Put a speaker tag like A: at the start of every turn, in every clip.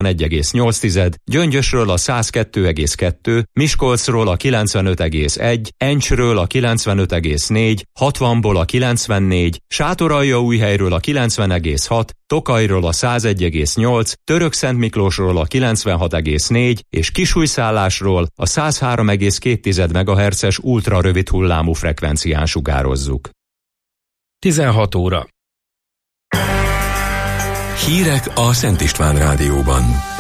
A: 1,8, Gyöngyösről a 102,2, Miskolcról a 95,1, Encsről a 95,4, 60-ból a 94, Sátoraljaújhelyről a 90,6, Tokajról a 101,8, Törökszentmiklósról a 96,4 és Kisújszállásról a 103,2 MHz-es ultrarövid hullámú frekvencián sugározzuk.
B: 16 óra.
C: Hírek a Szent István Rádióban.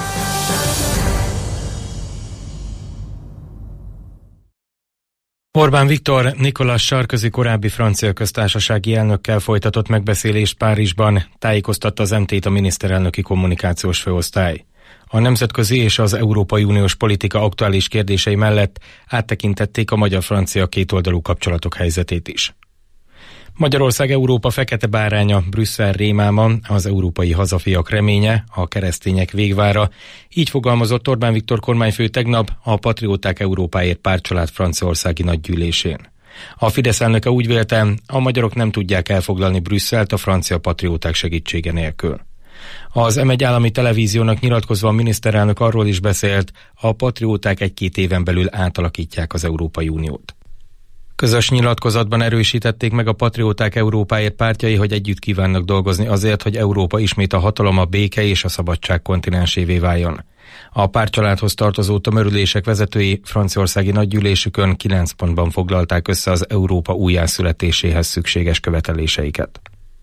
B: Orbán Viktor Nicolas Sarkozy korábbi francia köztársasági elnökkel folytatott megbeszélést Párizsban, tájékoztatta az MT-t a miniszterelnöki kommunikációs főosztály. A nemzetközi és az Európai Uniós politika aktuális kérdései mellett áttekintették a magyar-francia kétoldalú kapcsolatok helyzetét is. Magyarország Európa fekete báránya, Brüsszel rémáma, az európai hazafiak reménye, a keresztények végvára. Így fogalmazott Orbán Viktor kormányfő tegnap a Patrióták Európáért pártcsalád franciaországi nagygyűlésén. A Fidesz elnöke úgy vélte, a magyarok nem tudják elfoglalni Brüsszelt a francia patrióták segítsége nélkül. Az M1 állami televíziónak nyilatkozva a miniszterelnök arról is beszélt, a patrióták 1-2 éven belül átalakítják az Európai Uniót. Közös nyilatkozatban erősítették meg a Patrióták Európáért pártjai, hogy együtt kívánnak dolgozni azért, hogy Európa ismét a hatalom, a béke és a szabadság kontinensévé váljon. A pártcsaládhoz tartozó tömörülések vezetői franciaországi nagygyűlésükön 9 pontban foglalták össze az Európa újjászületéséhez szükséges követeléseiket.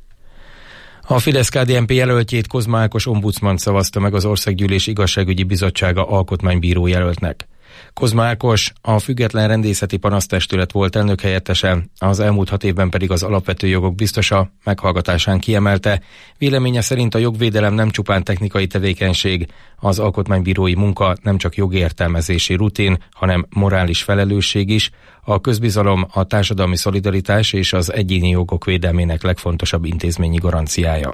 B: A Fidesz-KDNP jelöltjét, Kozma Ákos ombudsmant szavazta meg az Országgyűlés Igazságügyi Bizottsága alkotmánybíró jelöltnek. Kozma Ákos a Független Rendészeti Panasztestület volt elnökhelyettese, az elmúlt 6 évben pedig az alapvető jogok biztosa. Meghallgatásán kiemelte, véleménye szerint a jogvédelem nem csupán technikai tevékenység, az alkotmánybírói munka nem csak jogértelmezési rutin, hanem morális felelősség is, a közbizalom, a társadalmi szolidaritás és az egyéni jogok védelmének legfontosabb intézményi garanciája.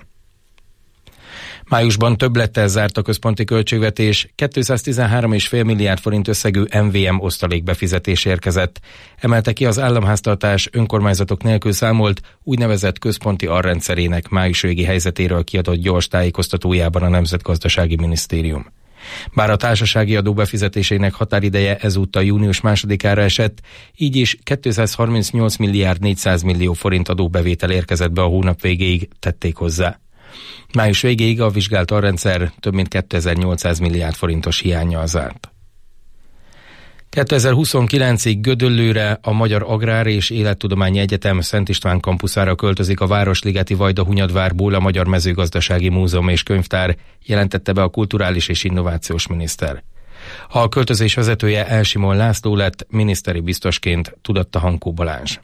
B: Májusban többlettel zárt a központi költségvetés, 213,5 milliárd forint összegű MVM osztalék befizetés érkezett. Emelte ki az államháztartás önkormányzatok nélkül számolt úgynevezett központi alrendszerének május végi helyzetéről kiadott gyors tájékoztatójában a Nemzetgazdasági Minisztérium. Bár a társasági adó befizetésének határideje ezúttal június 2-ára esett, így is 238 milliárd 400 millió forint adóbevétel érkezett be a hónap végéig, tették hozzá. Május végéig a vizsgált alrendszer több mint 2800 milliárd forintos hiánnyal zárt. 2029-ig Gödöllőre a Magyar Agrár és Élettudományi Egyetem Szent István kampuszára költözik a Városligeti Vajdahunyadvárból a Magyar Mezőgazdasági Múzeum és Könyvtár, jelentette be a kulturális és innovációs miniszter. A költözés vezetője Elsimon László lett, miniszteri biztosként tudatta Hankó Balázs.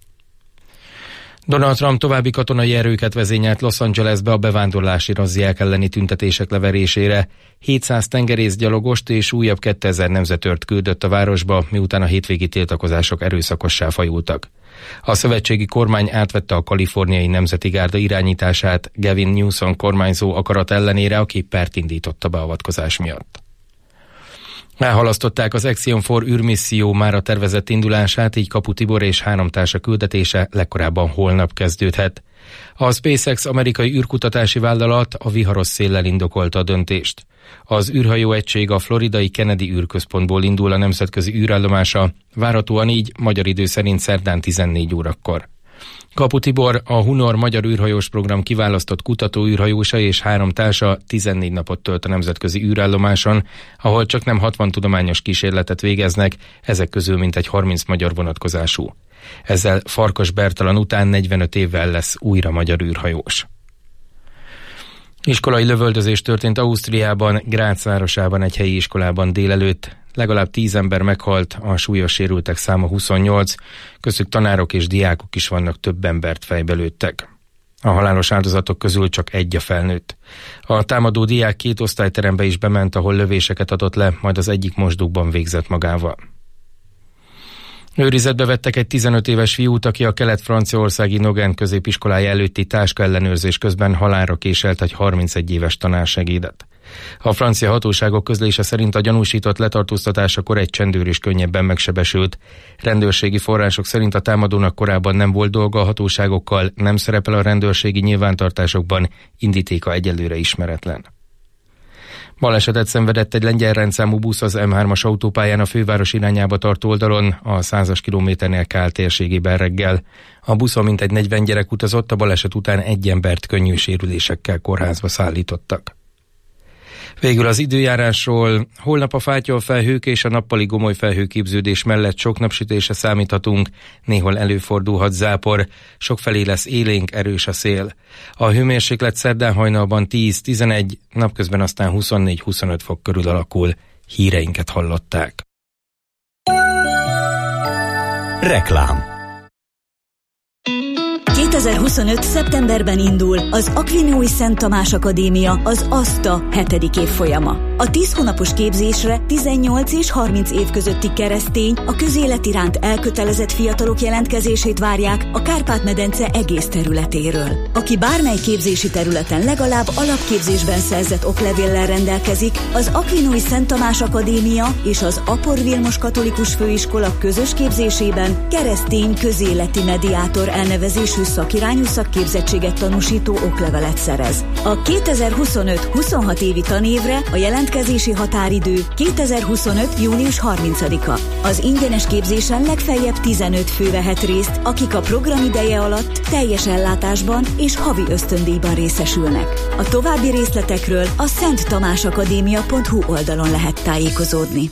B: Donald Trump további katonai erőket vezényelt Los Angelesbe a bevándorlási razziák elleni tüntetések leverésére. 700 tengerészgyalogost és újabb 2000 nemzetőrt küldött a városba, miután a hétvégi tiltakozások erőszakossá fajultak. A szövetségi kormány átvette a kaliforniai nemzeti gárda irányítását Gavin Newsom kormányzó akarat ellenére, aki pert indított a beavatkozás miatt. Elhalasztották az Axiom for űrmisszió mára tervezett indulását, így Kapu Tibor és 3 társa küldetése legkorábban holnap kezdődhet. A SpaceX amerikai űrkutatási vállalat a viharos széllel indokolta a döntést. Az űrhajó egység a floridai Kennedy űrközpontból indul a nemzetközi űrállomása, várhatóan így magyar idő szerint szerdán 14 órakor. Kapu Tibor, a Hunor magyar űrhajós program kiválasztott kutató űrhajósa és 3 társa 14 napot tölt a nemzetközi űrállomáson, ahol csaknem 60 tudományos kísérletet végeznek, ezek közül mintegy 30 magyar vonatkozású. Ezzel Farkas Bertalan után 45 évvel lesz újra magyar űrhajós. Iskolai lövöldözés történt Ausztriában, Grác városában egy helyi iskolában délelőtt. Legalább 10 ember meghalt, a súlyos sérültek száma 28, köztük tanárok és diákok is vannak, több embert fejbe lőttek. A halálos áldozatok közül csak egy a felnőtt. A támadó diák 2 osztályterembe is bement, ahol lövéseket adott le, majd az egyik mosdókban végzett magával. Őrizetbe vettek egy 15 éves fiút, aki a kelet-franciaországi Nogent középiskolája előtti táskaellenőrzés közben halálra késelt egy 31 éves tanársegédet. A francia hatóságok közlése szerint a gyanúsított letartóztatásakor egy csendőr is könnyebben megsebesült. Rendőrségi források szerint a támadónak korábban nem volt dolga a hatóságokkal, nem szerepel a rendőrségi nyilvántartásokban, indítéka egyelőre ismeretlen. Balesetet szenvedett egy lengyel rendszámú busz az M3-as autópályán a főváros irányába tartó oldalon, a 100-as kilométernél Kál térségében reggel. A buszon mintegy 40 gyerek utazott, a baleset után egy embert könnyű sérülésekkel kórházba szállítottak. Végül az időjárásról. Holnap a fátyolfelhők és a nappali gomoly felhőképződés mellett sok napsütésre számíthatunk, néhol előfordulhat zápor, sokfelé lesz élénk, erős a szél. A hőmérséklet szerdán hajnalban 10-11, napközben aztán 24-25 fok körül alakul. Híreinket hallották.
C: Reklám.
D: 2025. szeptemberben indul az Akvinói Szent Tamás Akadémia, az ASTA 7. évfolyama. A 10 hónapos képzésre 18 és 30 év közötti keresztény, a közélet iránt elkötelezett fiatalok jelentkezését várják a Kárpát-medence egész területéről. Aki bármely képzési területen legalább alapképzésben szerzett oklevéllel rendelkezik, az Akvinói Szent Tamás Akadémia és az Apor Vilmos Katolikus Főiskola közös képzésében keresztény közéleti mediátor elnevezésű szakirányú szakképzettséget tanúsító oklevelet szerez. A 2025-26 évi tanévre a jelentkezési határidő 2025. június 30-a. Az ingyenes képzésen legfeljebb 15 fő vehet részt, akik a program ideje alatt teljes ellátásban és havi ösztöndíjban részesülnek. A további részletekről a szenttamásakadémia.hu oldalon lehet tájékozódni.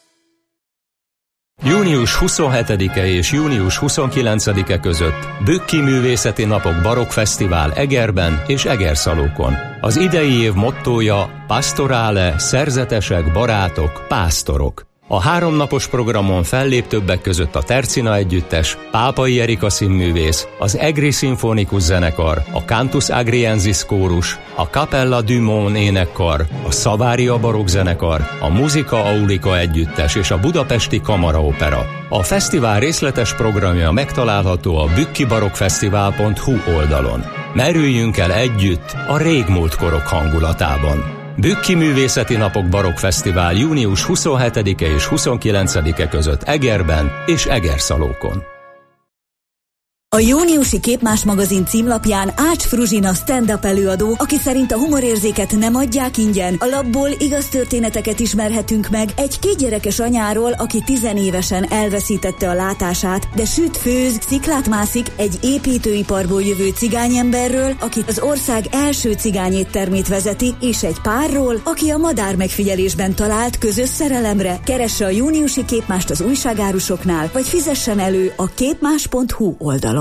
A: Június 27-e és június 29-e között Bükki Művészeti Napok Barokkfesztivál Egerben és Egerszalókon. Az idei év mottója Pastorale, szerzetesek, barátok, pásztorok. A 3 napos programon fellép többek között a Tercina Együttes, Pápai Erika színművész, az Egri Szimfonikus Zenekar, a Cantus Agriensis Kórus, a Capella du Mon énekkar, a Savaria Barokk Zenekar, a Musica Aulica Együttes és a Budapesti Kamaraopera. A fesztivál részletes programja megtalálható a bükkibarokkfesztivál.hu oldalon. Merüljünk el együtt a régmúlt korok hangulatában. Bükki Művészeti Napok Barokkfesztivál június 27-e és 29-e között Egerben és Egerszalókon.
D: A júniusi Képmás magazin címlapján Ács Fruzsina stand-up előadó, aki szerint a humorérzéket nem adják ingyen. A lapból igaz történeteket ismerhetünk meg egy 2 gyerekes anyáról, aki 10 évesen elveszítette a látását, de süt, főz, sziklát mászik, egy építőiparból jövő cigányemberről, aki az ország első cigányéttermét vezeti, és egy párról, aki a madár megfigyelésben talált közös szerelemre. Keresse a júniusi Képmást az újságárusoknál, vagy fizessen elő a képmás.hu oldalon.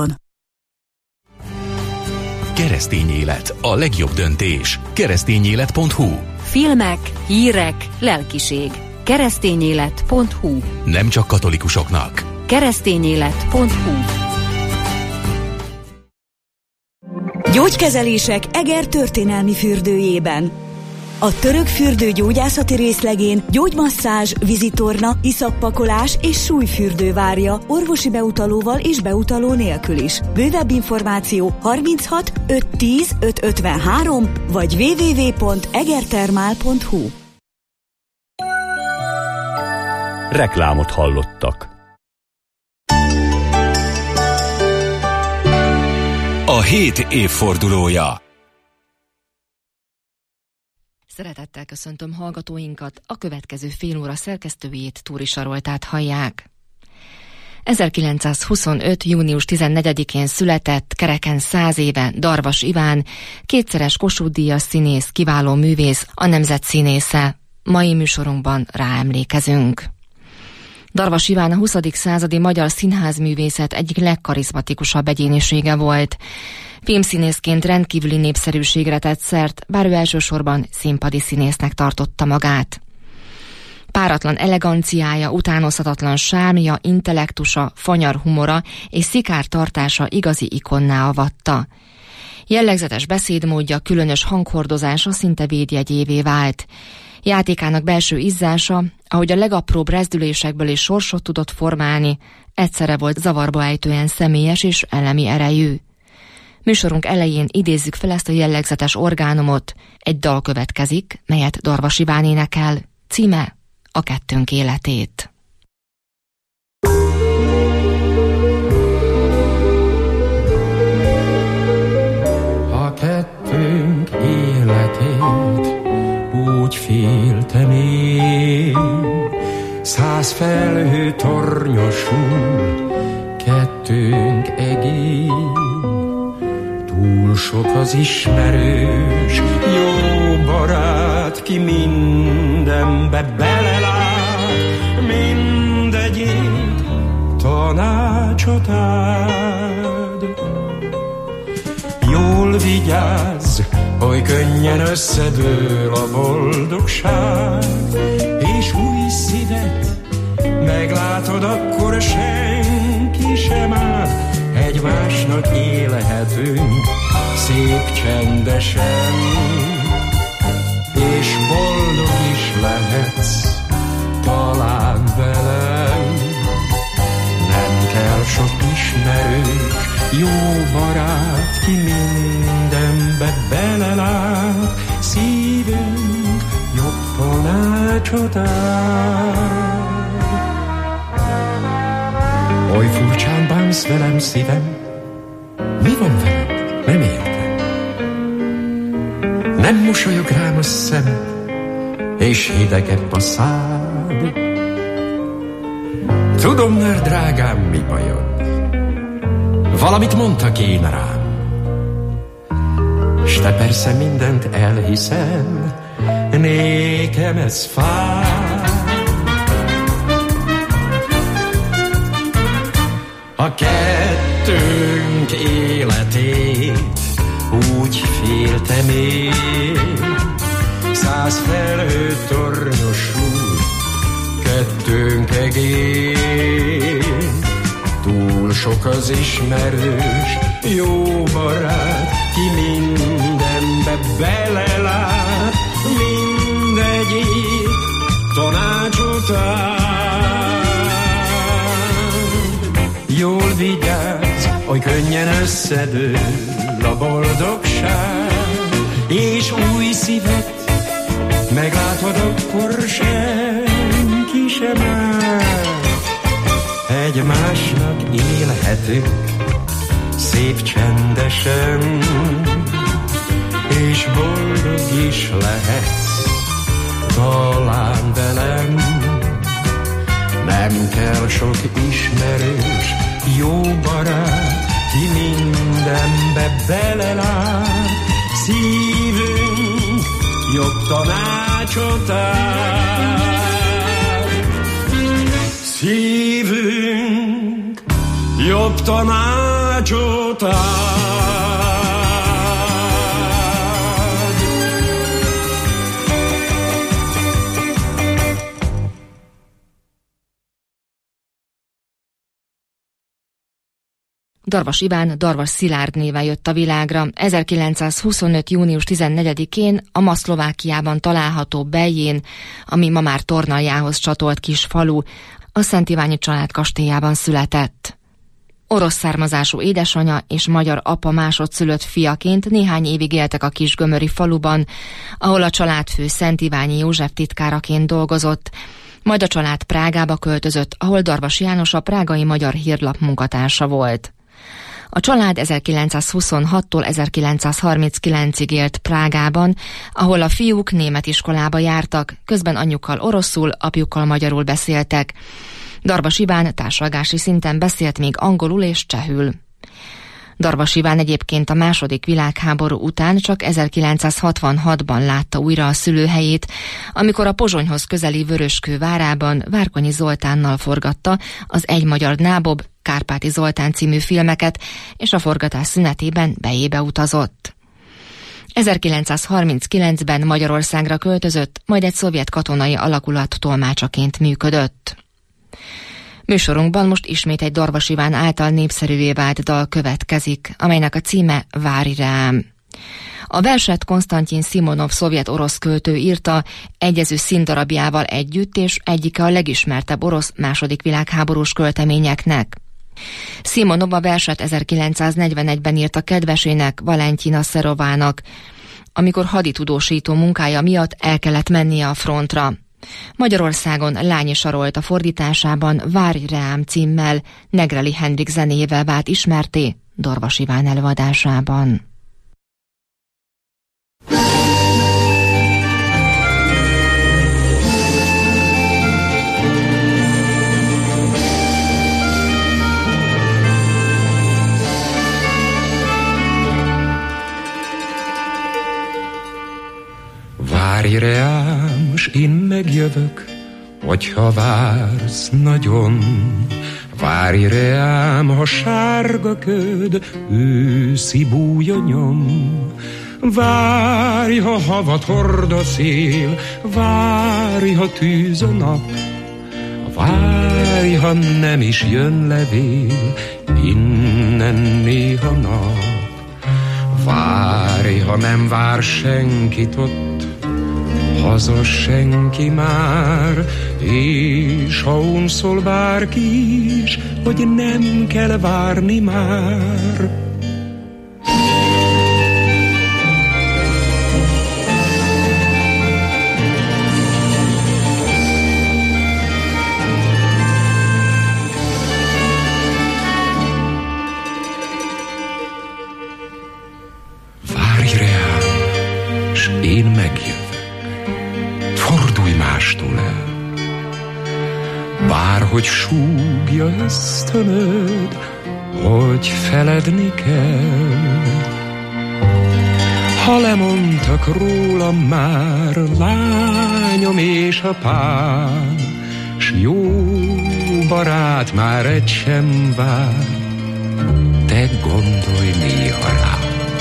C: Keresztény élet, a legjobb döntés. Keresztényélet.hu.
E: Filmek, hírek, lelkiség. Keresztényélet.hu.
C: Nem csak katolikusoknak.
E: Keresztényélet.hu.
D: Gyógykezelések Eger történelmi fürdőjében. A török fürdő gyógyászati részlegén gyógymasszázs, vízitorna, iszappakolás és súlyfürdő várja orvosi beutalóval és beutaló nélkül is. Bővebb információ 36 510 553 vagy www.egertermál.hu.
C: Reklámot hallottak. A 7 évfordulója.
E: Szeretettel köszöntöm hallgatóinkat, a következő fél óra szerkesztőjét, Túri Saroltát hallják. 1925. június 14-én született, kereken 100 éve Darvas Iván, 2-szeres Kossuth-díjas színész, kiváló művész, a nemzet színésze. Mai műsorunkban ráemlékezünk. Darvas Iván a 20. századi magyar színházművészet egyik legkarizmatikusabb egyénisége volt. Filmszínészként rendkívüli népszerűségre tett szert, bár ő elsősorban színpadi színésznek tartotta magát. Páratlan eleganciája, utánozhatatlan sármja, intellektusa, fanyar humora és szikár tartása igazi ikonná avatta. Jellegzetes beszédmódja, különös hanghordozása szinte védjegyévé vált. Játékának belső izzása, ahogy a legapróbb rezdülésekből is sorsot tudott formálni, egyszerre volt zavarba ejtően személyes és elemi erejű. Műsorunk elején idézzük fel ezt a jellegzetes orgánumot, egy dal következik, melyet Darvas Iván énekel, címe A kettőnk életét.
F: A kettőnk életét úgy féltem én. 100 felhő tornyosul kettőnk egén. Túl sok az ismerős, jó barát, ki mindenbe belelát, mindegyik tanácsot ad. Jól vigyázz, hogy könnyen összedől a boldogság, és új szívet meglátod, akkor senki sem áll. Egymásnak élhetünk szép csendesen, és boldog is lehetsz talán velem. Nem kell sok ismerős, jó barát, ki mindenbe belelát, szívünk jobb tanácsot ad. Oly furcsán bánsz velem, szívem, mi van velem? Nem értem. Nem mosolyog rám a szem, és hidegebb a szád. Tudom már, drágám, mi bajod. Valamit mondtak én rám, s te persze mindent elhiszel, nékem ez fáj. A kettőnk életét úgy féltem én. 100 felhő tornyosul kettőnk egén. Túl sok az ismerős, jó barát, ki mindenbe belelát, mindegyik tanácsot ad. Jól vigyázz, hogy könnyen összedől a boldogság, és új szívet meglátod, akkor senki sem áll. Egymásnak élhetünk szép csendesen, és boldog is lehetsz talán velem. Nem kell sok ismerős, jó barát, ki mindenbe belelát, szívünk jobb tanácsot ad. Szívünk jobb tanácsot ad.
E: Darvas Iván Darvas Szilárd néven jött a világra. 1925. június 14-én a ma Szlovákiában található Beljén, ami ma már Tornaljához csatolt kis falu, a Szent Iványi család kastélyában született. Orosz származású édesanyja és magyar apa másodszülött fiaként néhány évig éltek a Kisgömöri faluban, ahol a családfő Szent Iványi József titkáraként dolgozott, majd a család Prágába költözött, ahol Darvas János a prágai Magyar Hírlap munkatársa volt. A család 1926-tól 1939-ig élt Prágában, ahol a fiúk német iskolába jártak, közben anyjukkal oroszul, apjukkal magyarul beszéltek. Darvas Iván társalgási szinten beszélt még angolul és csehül. Darvas Iván egyébként a második világháború után csak 1966-ban látta újra a szülőhelyét, amikor a Pozsonyhoz közeli Vöröskő várában Várkonyi Zoltánnal forgatta az Egy magyar nábob, Kárpáti Zoltán című filmeket, és a forgatás szünetében Bejébe utazott. 1939-ben Magyarországra költözött, majd egy szovjet katonai alakulat tolmácsaként működött. Műsorunkban most ismét egy Darvas Iván által népszerűvé vált dal következik, amelynek a címe Várj rám. A verset Konstantin Szimonov szovjet-orosz költő írta egyező színdarabjával együtt, és egyike a legismertebb orosz második világháborús költeményeknek. Szimonov a verset 1941-ben írta kedvesének, Valentyina Szerovának, amikor haditudósító munkája miatt el kellett mennie a frontra. Magyarországon Lányi Sarolta fordításában Várj rám címmel Negreli Henrik zenéjével vált ismerté Darvas Iván előadásában.
F: s én megjövök, hogyha vársz nagyon. Várj reám, ha sárga köd, őszi bújja nyom. Várj, ha havat hord a szél, várj, ha tűz a nap. Várj, ha nem is jön levél, innen néha nap. Várj, ha nem vár senkit ott, haza senki már, és ha unszol bárki is, hogy nem kell várni már. Várj reám, s én megjövök. Fordulj mástól el, bárhogy súgja ösztönöd, hogy feledni kell. Ha lemondtak rólam már lányom és apám, s jó barát már egy sem vár, te gondolj néha rám.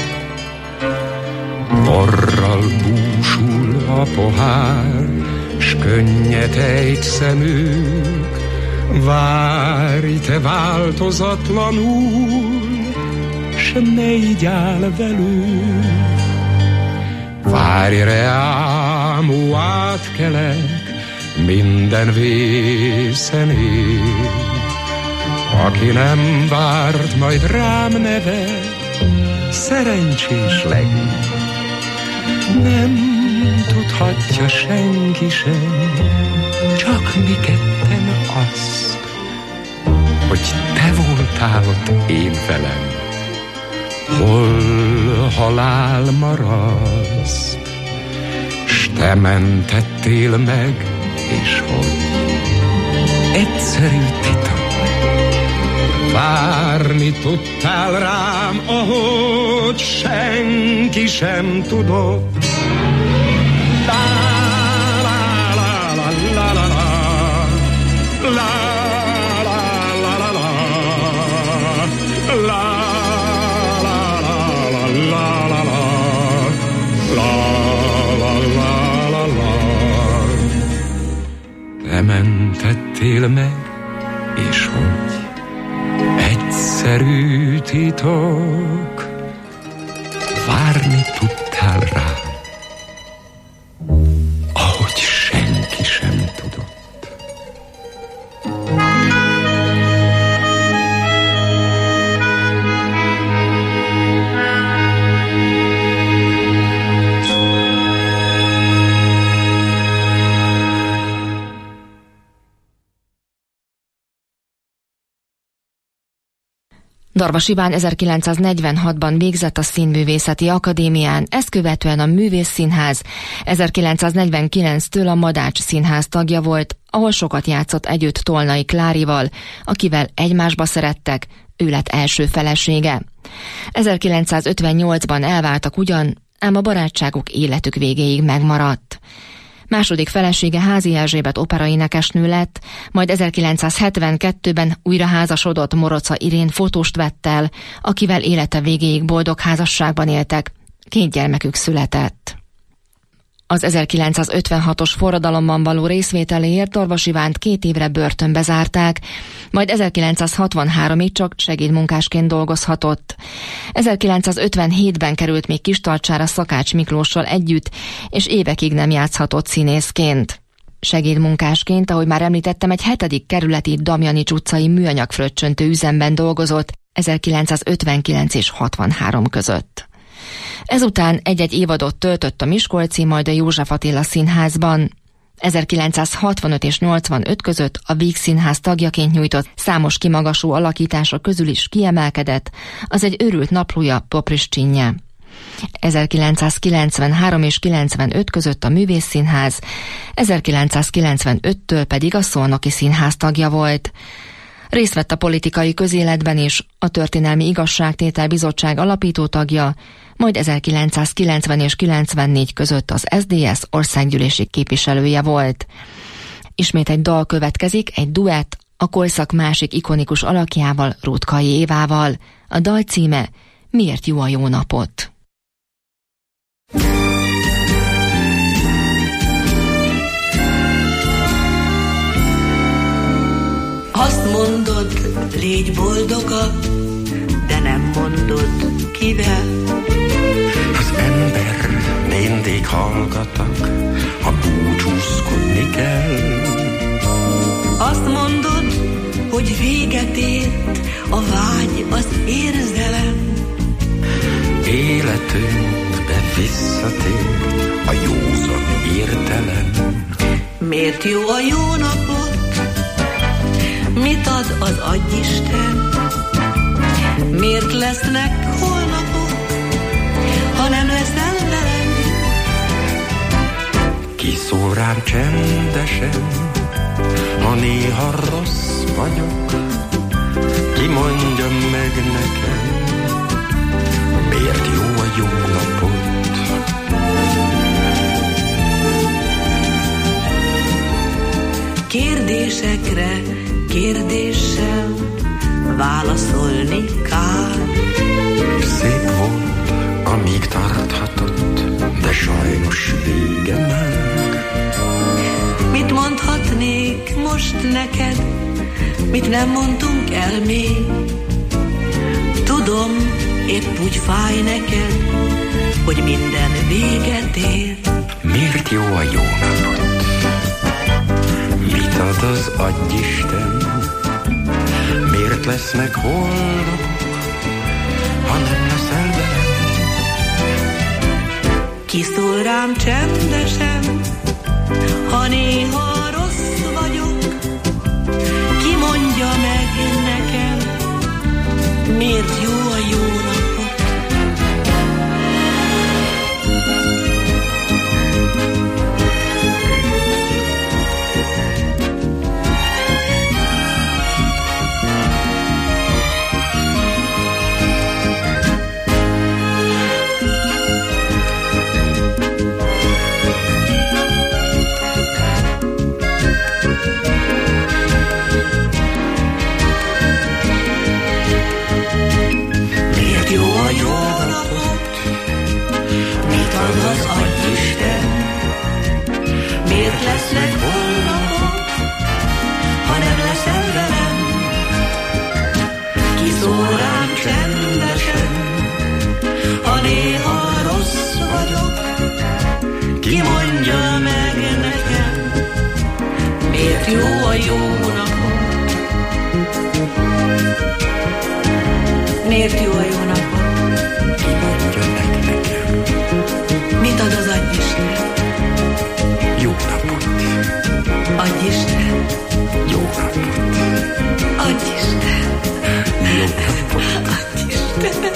F: Borral búsul a pohár, s könnyet ejt szemük. Várj te változatlanul, s ne így áll velük. Várj reám, ó, átkelek, minden vészen él. Aki nem várt, majd rám nevet, szerencsés legyen. Nem tudhatja senki sem, csak mi ketten azt, hogy te voltál ott én velem, hol halál maraszt, s te mentettél meg, és hogy egyszerű titok. Várni tudtál rám, ahogy senki sem tudott. La la la la la la la la la la la la la la la. Te mentettél meg, és hogy egyszerű titok, várni tudtál rá, ahogy senki sem tudott.
E: Darvas Iván 1946-ban végzett a Színművészeti Akadémián, ezt követően a Művészszínház, 1949-től a Madács Színház tagja volt, ahol sokat játszott együtt Tolnai Klárival, akivel egymásba szerettek, ő lett első felesége. 1958-ban elváltak ugyan, ám a barátságuk életük végéig megmaradt. Második felesége Házi Erzsébet operaénekesnő lett, majd 1972-ben újra házasodott Moroca Irén fotóst vett el, akivel élete végéig boldog házasságban éltek. 2 gyermekük született. Az 1956-os forradalomban való részvételéért Darvas Ivánt 2 évre börtönbe zárták, majd 1963-ig csak segédmunkásként dolgozhatott. 1957-ben került még Kistarcsára Szakács Miklóssal együtt, és évekig nem játszhatott színészként. Segédmunkásként, ahogy már említettem, egy 7. kerületi Damjanics utcai műanyagfröccsöntő üzemben dolgozott 1959 és 63 között. Ezután egy-egy évadot töltött a Miskolci, majd a József Attila Színházban. 1965 és 85 között a Víg Színház tagjaként nyújtott számos kimagasló alakítása közül is kiemelkedett az Egy őrült naplója Popriscsinje. 1993 és 95 között a Művészszínház, 1995-től pedig a Szolnoki Színház tagja volt. Részt vett a politikai közéletben is, a Történelmi Igazságtétel Bizottság alapító tagja, majd 1990 és 94 között az SZDSZ országgyűlési képviselője volt. Ismét egy dal következik, egy duett, a korszak másik ikonikus alakjával, Ruttkai Évával. A dal címe Miért jó a jó napot?
G: Azt mondod, légy boldogabb, de nem mondod, kivel.
F: Az ember mindig hallgatak, ha búcsúzkodni kell.
G: Azt mondod, hogy véget ért a vágy, az érzelem.
F: Életünkbe visszatér a józan értelem.
G: Miért jó a jó napot? Mit ad az Agyisten? Miért lesznek holnapok, ha nem leszel velem?
F: Ki szól rám csendesen, ha néha rossz vagyok? Ki mondja meg nekem, miért jó a jó napot?
G: Kérdésekre kérdéssel válaszolni kár.
F: Szép volt, amíg tarthatott, de sajnos vége már.
G: Mit mondhatnék most neked, mit nem mondtunk el még? Tudom, épp úgy fáj neked, hogy minden véget ér.
F: Miért jó a jó napot? Mit ad az Agyisten? Miért lesznek holnapok, ha nem leszel velem?
G: Ki szól rám csendesen, ha néha rossz vagyok? Ki mondja meg nekem, miért jó a jó napot? Az Agyisten, miért lesznek holnapok, ha nem leszel velem? Ki szól rám csendesen, ha néha rossz vagyok? Ki mondja meg nekem, miért jó a jó napot? Miért jó a jó napot?
F: Ki mondja meg nekem,
G: mit ad az Agyisten?
F: jó napot.
G: Agyisten,
F: Jó napot.
G: Agyisten,
F: Jó napot.
G: Agyisten.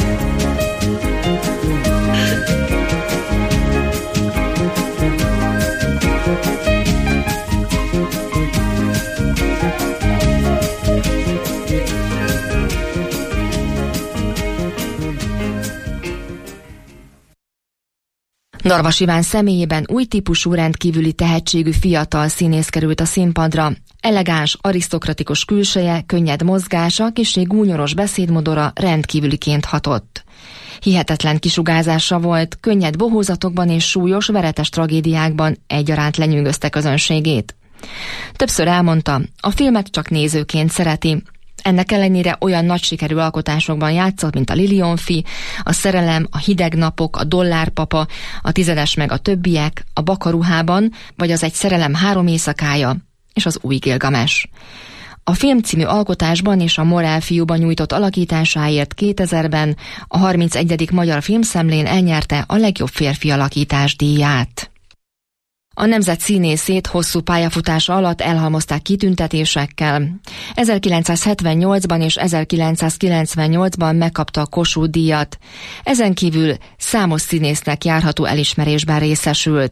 E: Darvas Iván személyében új típusú, rendkívüli tehetségű fiatal színész került a színpadra. Elegáns, arisztokratikus külseje, könnyed mozgása, kissé gúnyoros beszédmodora rendkívüliként hatott. Hihetetlen kisugárzása volt, könnyed bohózatokban és súlyos, veretes tragédiákban egyaránt lenyűgözte közönségét. Többször elmondta, a filmet csak nézőként szereti. Ennek ellenére olyan nagy sikerű alkotásokban játszott, mint a Lilionfi, a Szerelem, a Hideg napok, a Dollárpapa, a Tizedes meg a többiek, a Bakaruhában, vagy az Egy szerelem 3 éjszakája, és az Új Gilgames. A film című alkotásban és a Morál fiúban nyújtott alakításáért 2000-ben a 31. Magyar Filmszemlén elnyerte a legjobb férfi alakítás díját. A nemzet színészét hosszú pályafutása alatt elhalmozták kitüntetésekkel. 1978-ban és 1998-ban megkapta a Kossuth-díjat. Ezen kívül számos színésznek járható elismerésben részesült.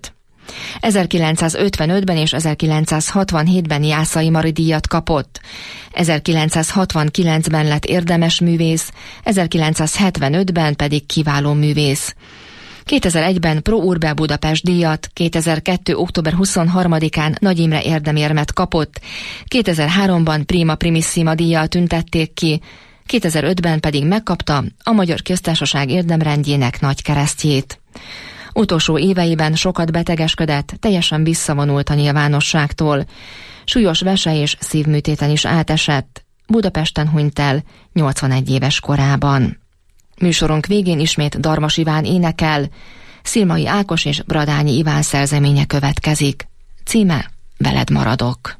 E: 1955-ben és 1967-ben Jászai Mari díjat kapott. 1969-ben lett érdemes művész, 1975-ben pedig kiváló művész. 2001-ben Pro Urbe Budapest díjat, 2002. október 23-án Nagy Imre érdemérmet kapott, 2003-ban Prima Primissima díjjal tüntették ki, 2005-ben pedig megkapta a Magyar Köztársaság érdemrendjének nagy keresztjét. Utolsó éveiben sokat betegeskedett, teljesen visszavonult a nyilvánosságtól. Súlyos vese és szívműtéten is átesett. Budapesten hunyt el 81 éves korában. Műsorunk végén ismét Darmas Iván énekel, Szilmai Ákos és Bradányi Iván szerzeménye következik. Címe Veled maradok.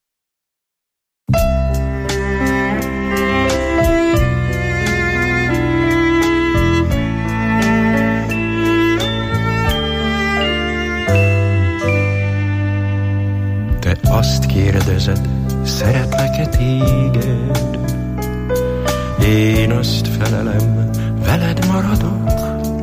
F: Te azt kérdezed, szeretlek-e téged? Én azt felelem, veled maradok,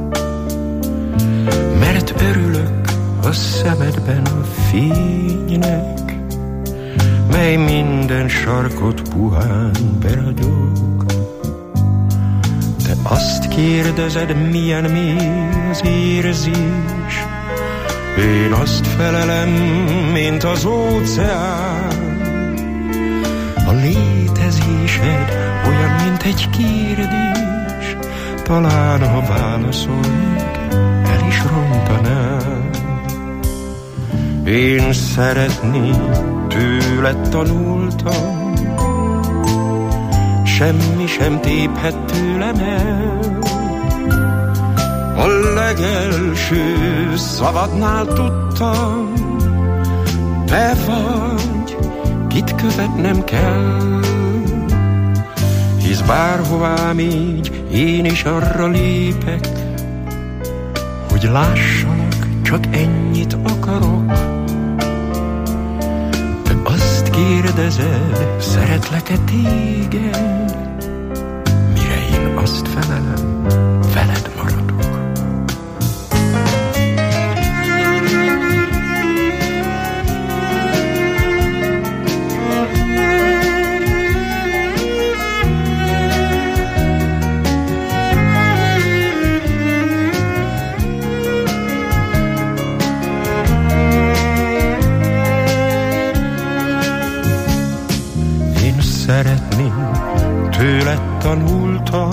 F: mert örülök a szemedben a fénynek, mely minden sarkot puhán beragyog. Te azt kérdezed, milyen mély az érzés, én azt felelem, mint az óceán. A létezésed olyan, mint egy kérdés, talán ha válaszolnék, el is rontanám. Én szeretni tőled tanultam, semmi sem téphet tőlem el. A legelső szavadnál tudtam, te vagy, kit követnem kell. Hisz bárhová még én is arra lépek, hogy lássalak, csak ennyit akarok. Te azt kérdezed, szeretlek-e téged? Mire én azt felelem, veled maradok. Szeretni tőled tanultam,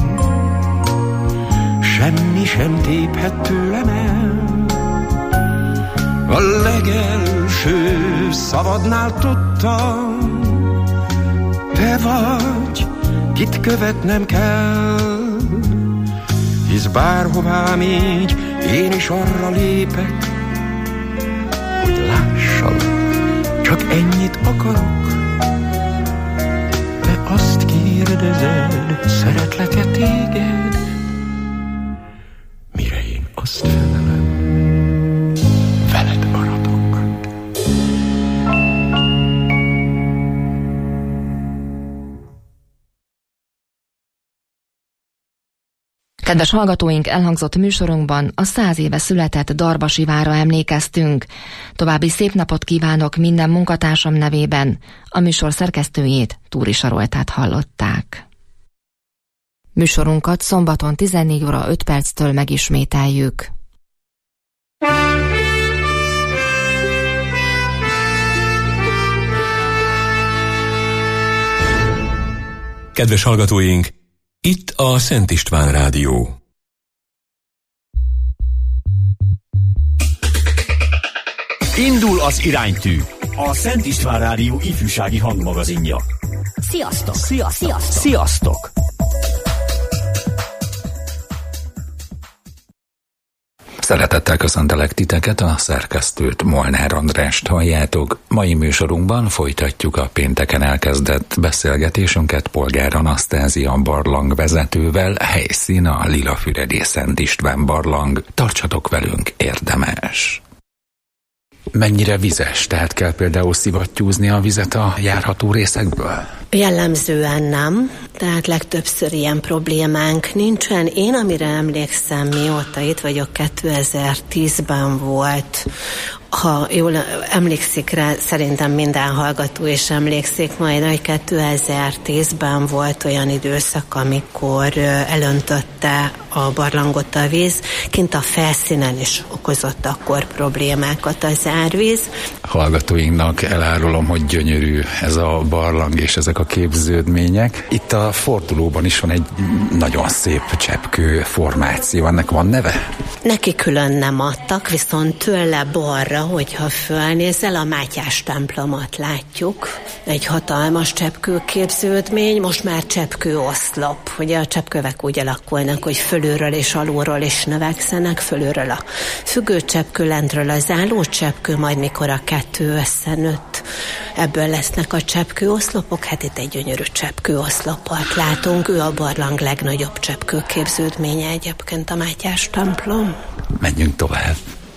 F: semmi sem téphet tőlem el. A legelső szavadnál tudtam, te vagy, kit követnem kell. Hisz bárhová még én is arra lépek, hogy lássalak, csak ennyit akarok. Azt kérdezed, szeretlek-e téged? Mire én azt felelem, veled maradok.
E: Kedves hallgatóink, elhangzott műsorunkban a 100 éve született Darvas Ivánra emlékeztünk. További szép napot kívánok minden munkatársam nevében. A műsor szerkesztőjét, Túri Saroltát hallották. Műsorunkat szombaton 14 óra 5 perctől megismételjük.
C: Kedves hallgatóink, itt a Szent István Rádió.
H: Indul az iránytű, a Szent István Rádió ifjúsági hangmagazinja.
I: Sziasztok!
H: Sziasztok! Sziasztok!
J: Szeretettel köszöntelek titeket, a szerkesztőt, Molnár Andrást halljátok. Mai műsorunkban folytatjuk a pénteken elkezdett beszélgetésünket Polgár Anasztázia barlangvezetővel, helyszín a Lilafüredi Szent István barlang. Tartsatok velünk, érdemes! Mennyire vizes? Tehát kell például szivattyúzni a vizet a járható részekből?
I: Jellemzően nem, tehát legtöbbször ilyen problémánk nincsen. Én, amire emlékszem, mióta itt vagyok, 2010-ben volt, ha jól emlékszik rá, szerintem minden hallgató is emlékszik majd, hogy 2010-ben volt olyan időszak, amikor elöntötte a barlangot a víz, kint a felszínen is okozott akkor problémákat az árvíz.
J: Hallgatóinknak elárulom, hogy gyönyörű ez a barlang és ezek a képződmények. Itt a fordulóban is van egy nagyon szép cseppkő formáció, ennek van neve?
I: Neki külön nem adtak, viszont tőle balra, hogyha fölnézel, a Mátyás templomot látjuk. Egy hatalmas cseppkőképződmény, most már cseppkőoszlop. Ugye a cseppkövek úgy alakulnak, hogy fölülről és alulról is növekszenek, fölülről a függőcseppkő, lentről az állócseppkő, majd mikor a kettő összenőtt, ebből lesznek a cseppkőoszlopok. Hát itt egy gyönyörű cseppkőoszlopot látunk. Ő a barlang legnagyobb cseppkőképződménye egyébként, a Mátyás templom.
J: Menjünk tovább.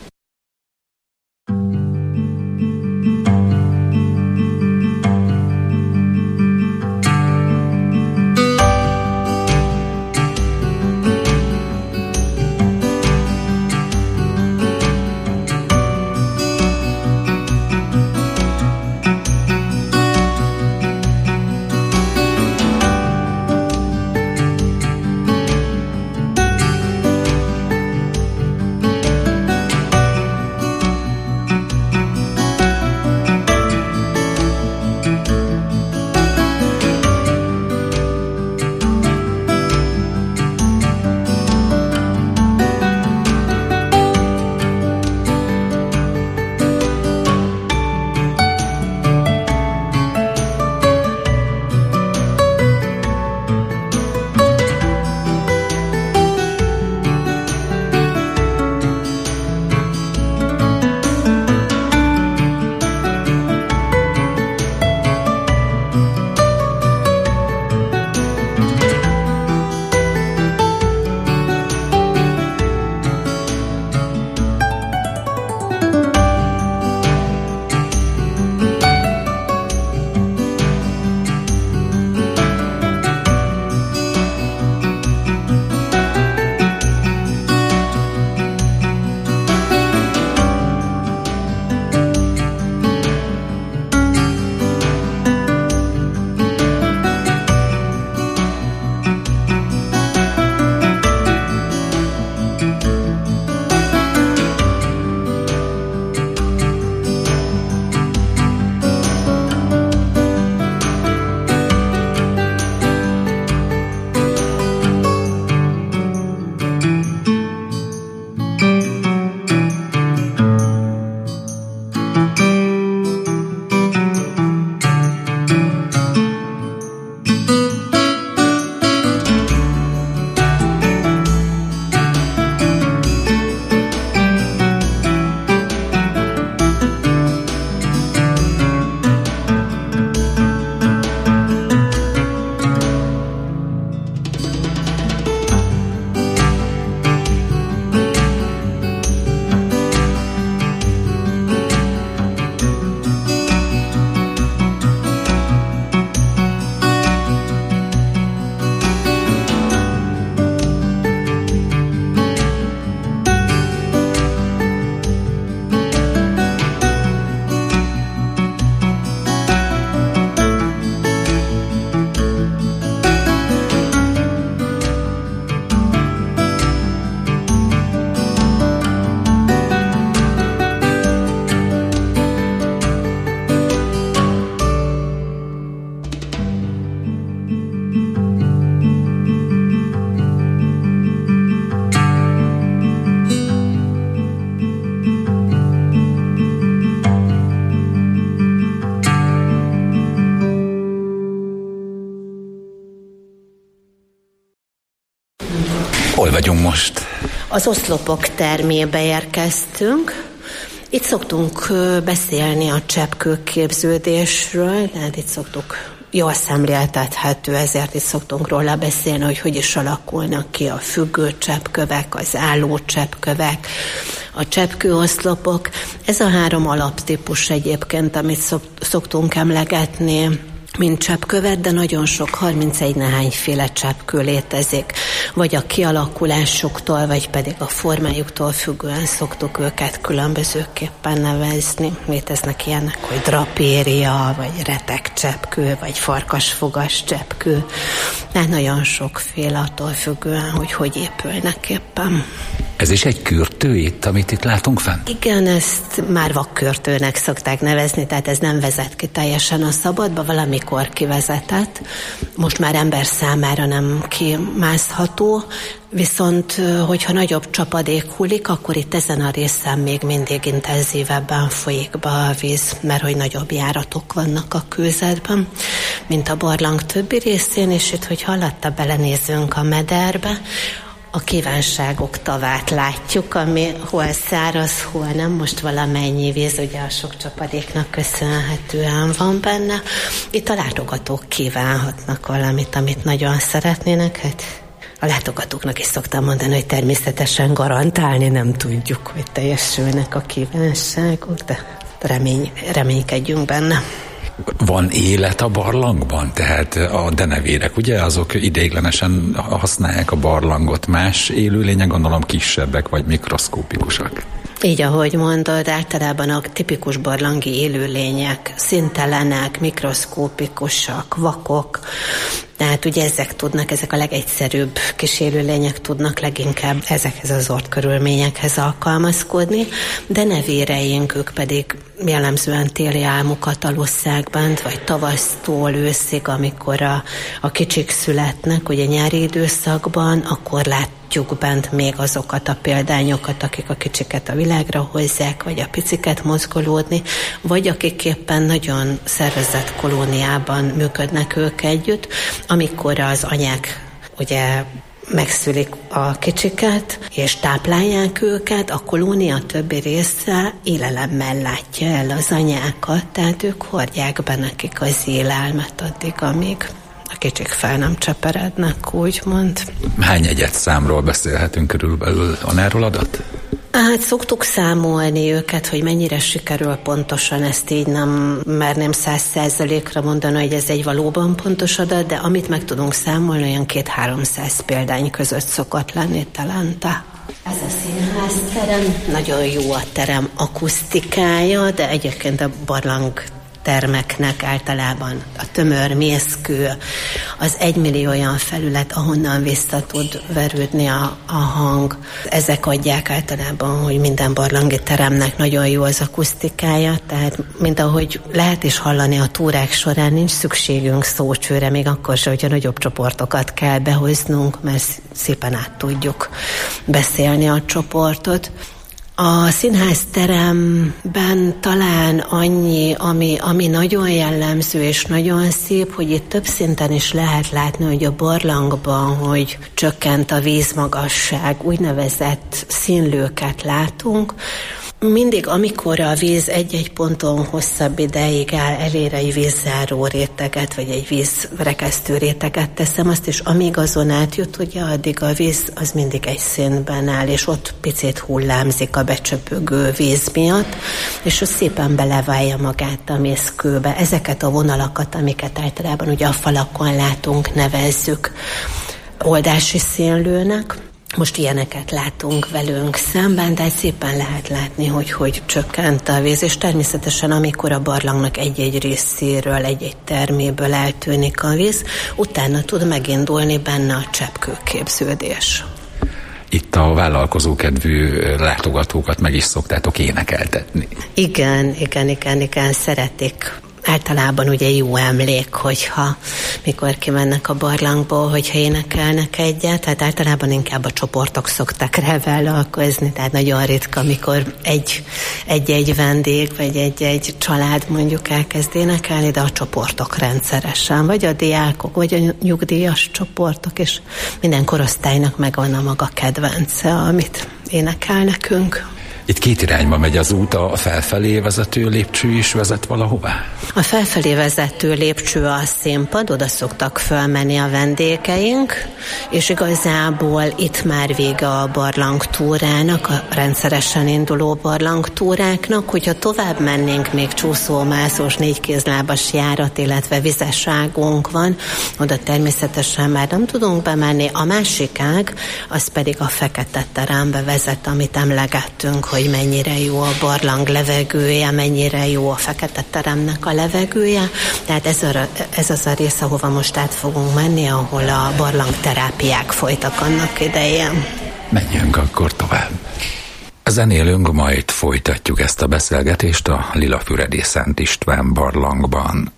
J: Hol vagyunk most?
I: Az oszlopok termébe érkeztünk. Itt szoktunk beszélni a cseppkőképződésről, tehát itt szoktuk jól szemléltethető, ezért is szoktunk róla beszélni, hogy is alakulnak ki a függő cseppkövek, az álló cseppkövek, a cseppkőoszlopok. Ez a 3 alaptípus egyébként, amit szoktunk emlegetni, mint cseppkövet, de nagyon sok, 31 nehányféle cseppkő létezik. Vagy a kialakulásuktól, vagy pedig a formájuktól függően szoktuk őket különbözőképpen nevezni. Léteznek ilyenek, hogy drapéria, vagy retek cseppkő, vagy farkasfogas cseppkő. Tehát nagyon sokféle attól függően, hogy épülnek éppen.
J: Ez is egy kürtő itt, amit itt látunk fent?
I: Igen, ezt már vakkürtőnek szokták nevezni, tehát ez nem vezet ki teljesen a szabadba, valamikor kivezetett. Most már ember számára nem kimászható, viszont hogyha nagyobb csapadék hullik, akkor itt ezen a részen még mindig intenzívebben folyik be a víz, mert hogy nagyobb járatok vannak a kőzetben, mint a barlang többi részén, és itt, hogy alatta belenézünk a mederbe, a kívánságok tavát látjuk, ami hol száraz, hol nem. Most valamennyi víz, ugye a sok csapadéknak köszönhetően van benne. Itt a látogatók kívánhatnak valamit, amit nagyon szeretnének. Hát a látogatóknak is szoktam mondani, hogy természetesen garantálni nem tudjuk, hogy teljesülnek a kívánságok, de reménykedjünk benne.
J: Van élet a barlangban? Tehát a denevérek, ugye, azok ideiglenesen használják a barlangot. Más élőlények, gondolom kisebbek vagy mikroszkópikusak.
I: Így, ahogy mondod, általában a tipikus barlangi élőlények színtelenek, mikroszkópikusak, vakok, tehát ugye ezek a legegyszerűbb kis élőlények tudnak leginkább ezekhez az ort körülményekhez alkalmazkodni, de nevéreink, ők pedig jellemzően téli álmukat alusszák bent, vagy tavasztól őszig, amikor a kicsik születnek, ugye nyári időszakban, akkor látjuk bent még azokat a példányokat, akik a kicsiket a világra hozzák, vagy a piciket mozgolódni, vagy akik éppen nagyon szervezett kolóniában működnek ők együtt, amikor az anyák ugye megszülik a kicsiket, és táplálják őket, a kolónia többi része élelemmel látja el az anyákat, tehát ők hordják be nekik az élelmet addig, amíg a kicsik fel nem cseperednek, úgymond.
J: Hány egyedszámról beszélhetünk körülbelül? Van erről adat?
I: Hát szoktuk számolni őket, hogy mennyire sikerül pontosan, ezt így nem merném 100%-ra mondani, hogy ez egy valóban pontos adat, de amit meg tudunk számolni, olyan 200-300 példány között szokott lenni talánta. Ez a színházterem, nagyon jó a terem akusztikája, de egyébként a barlang termeknek általában a tömör mészkő, az 1 millió olyan felület, ahonnan vissza tud verődni a hang. Ezek adják általában, hogy minden barlangi teremnek nagyon jó az akusztikája, tehát mint ahogy lehet is hallani a túrák során, nincs szükségünk szócsőre, még akkor sem, hogyha nagyobb csoportokat kell behoznunk, mert szépen át tudjuk beszélni a csoportot. A színházteremben talán annyi, ami nagyon jellemző és nagyon szép, hogy itt több szinten is lehet látni, hogy a barlangban, hogy csökkent a vízmagasság, úgynevezett színlőket látunk. Mindig, amikor a víz egy-egy ponton hosszabb ideig áll, elér egy vízzáró réteget, vagy egy vízrekesztő réteget teszem, azt is amíg azon átjut, ugye addig a víz az mindig egy szintben áll, és ott picit hullámzik a becsöpögő víz miatt, és az szépen beleválja magát a mészkőbe. Ezeket a vonalakat, amiket általában ugye a falakon látunk, nevezzük oldási színlőnek. Most ilyeneket látunk velünk szemben, de szépen lehet látni, hogy csökkent a víz, és természetesen amikor a barlangnak egy-egy részéről, egy-egy terméből eltűnik a víz, utána tud megindulni benne a cseppkőképződés.
J: Itt a vállalkozókedvű látogatókat meg is szoktátok énekeltetni.
I: Igen, szeretik. Általában ugye jó emlék, hogyha mikor kimennek a barlangból, hogyha énekelnek egyet, tehát általában inkább a csoportok szoktak rá vállalkozni, tehát nagyon ritka, amikor egy-egy vendég, vagy egy-egy család mondjuk elkezd énekelni, de a csoportok rendszeresen, vagy a diákok, vagy a nyugdíjas csoportok, és minden korosztálynak megvan a maga kedvence, amit énekel nekünk.
J: Itt két irányba megy az út, a felfelé vezető lépcső is vezet valahová?
I: A felfelé vezető lépcső a színpad, oda szoktak fölmenni a vendégeink, és igazából itt már vége a barlangtúrának, a rendszeresen induló barlangtúráknak. Hogyha tovább mennénk, még csúszómászós, négykézlábas járat, illetve vizeságunk van, oda természetesen már nem tudunk bemenni. A másik ág, az pedig a fekete terembe vezet, amit emlegettünk, hogy mennyire jó a barlang levegője, mennyire jó a fekete teremnek a levegője. Tehát ez az a rész, ahova most át fogunk menni, ahol a barlangterápiák folytak annak idején.
J: Menjünk akkor tovább. Zenélünk, majd folytatjuk ezt a beszélgetést a Lilafüredi Szent István barlangban.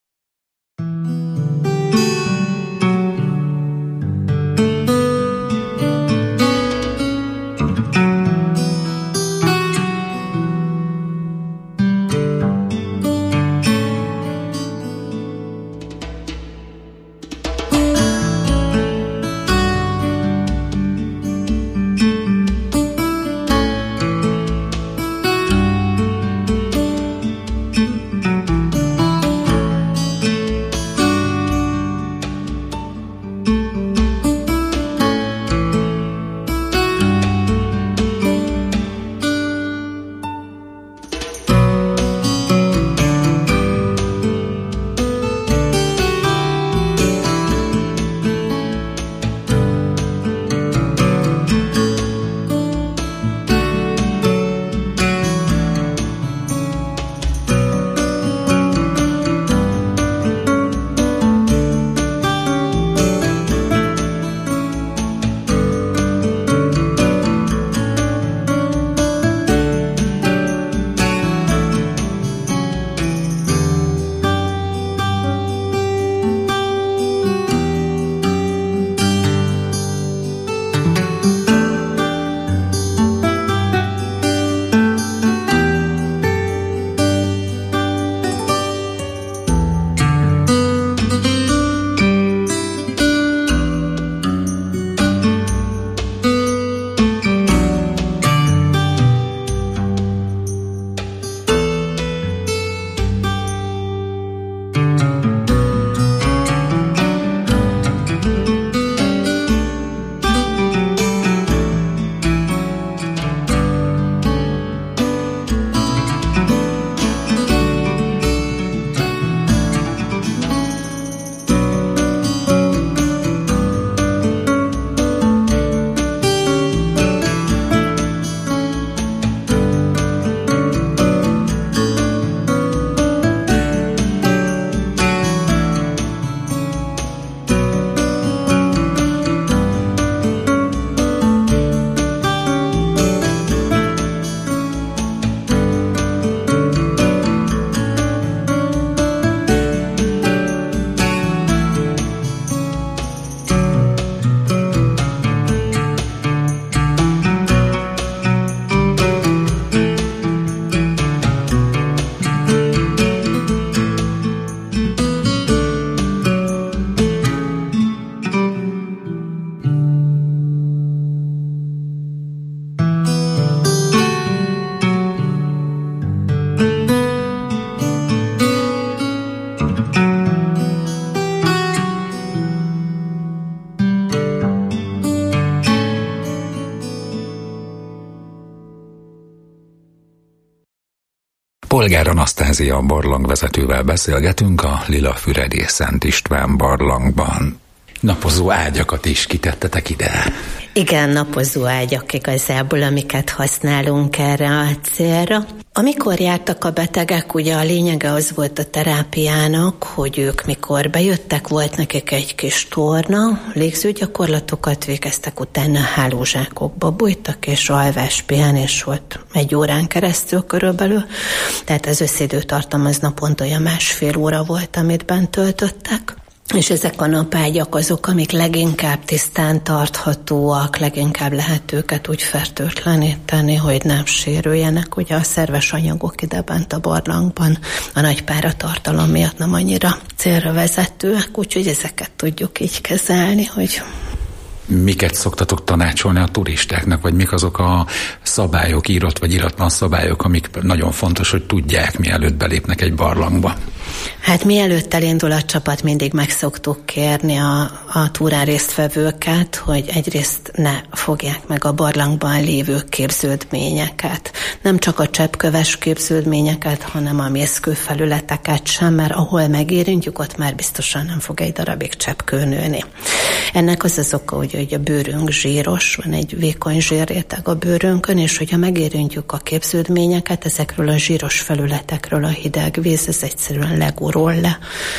J: Polgár Anasztázia barlangvezetővel beszélgetünk a Lilafüredi Szent István barlangban. Napozó ágyakat is kitettetek ide.
I: Igen, napozó ágyak igazából, amiket használunk erre a célra. Amikor jártak a betegek, ugye a lényege az volt a terápiának, hogy ők mikor bejöttek, volt nekik egy kis torna, légzőgyakorlatokat végeztek, utána hálózsákokba bújtak, és alvás, pihenés volt 1 órán keresztül körülbelül. Tehát az összidőtartam az naponta olyan 1,5 óra volt, amit bent töltöttek. És ezek a napágyak azok, amik leginkább tisztán tarthatóak, leginkább lehet őket úgy fertőtleníteni, hogy nem sérüljenek. Ugye a szerves anyagok ide bent a barlangban a nagy páratartalom miatt nem annyira célra vezetőek, úgyhogy ezeket tudjuk így kezelni, hogy
J: Miket szoktatok tanácsolni a turistáknak, vagy mik azok a szabályok, írott vagy íratlan szabályok, amik nagyon fontos, hogy tudják, mielőtt belépnek egy barlangba?
I: Hát mielőtt elindul a csapat, mindig meg szoktuk kérni a túrán résztvevőket, hogy egyrészt ne fogják meg a barlangban lévő képződményeket. Nem csak a cseppköves képződményeket, hanem a mészkőfelületeket sem, mert ahol megérintjük, ott már biztosan nem fog egy darabig cseppkő nőni. Ennek az oka, hogy a bőrünk zsíros, van egy vékony zsírréteg a bőrünkön, és hogyha megérintjük a képződményeket, ezekről a zsíros felületekről a hideg víz, ez egyszerűen legurul le,